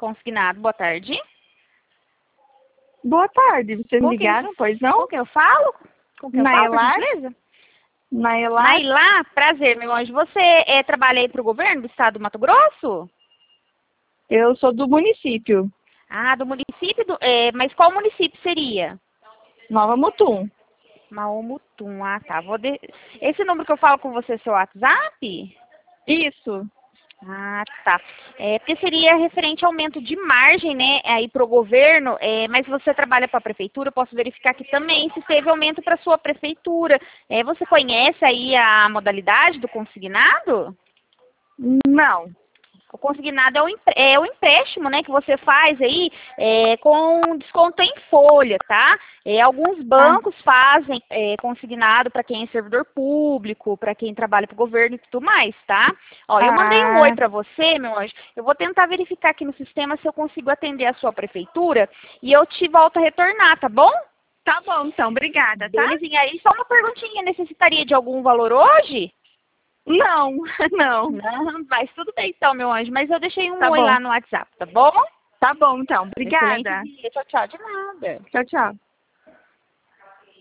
consignado. Boa tarde. Boa tarde, vocês me ligaram, pois não? Com quem eu falo? Com quem eu falo, por Nailar? gentileza? Nailar? Nailá, prazer, meu anjo. Você trabalha aí para o governo do estado do Mato Grosso? Eu sou do município, Ah, do município? Mas qual município seria? Nova Mutum. Maomutum. Ah, tá. Esse número que eu falo com você é seu WhatsApp? Isso. Ah, tá. Porque seria referente ao aumento de margem, né, aí para o governo, mas você trabalha para a prefeitura, eu posso verificar aqui também se teve aumento para a sua prefeitura. Você conhece aí a modalidade do consignado? Não. O consignado é o empréstimo, né, que você faz aí com desconto em folha, tá? Alguns bancos fazem consignado para quem é servidor público, para quem trabalha para o governo e tudo mais, tá? Ó, eu mandei um oi para você, meu anjo. Eu vou tentar verificar aqui no sistema se eu consigo atender a sua prefeitura e eu te volto a retornar, tá bom? Tá bom, então. Obrigada, tá? Belezinha. Aí só uma perguntinha, necessitaria de algum valor hoje? Não, não. Não, mas tudo bem então, meu anjo. Mas eu deixei um Tá oi bom. lá no WhatsApp, tá bom? Tá bom, então. Obrigada. Excelente dia. Tchau, tchau. De nada. Tchau, tchau.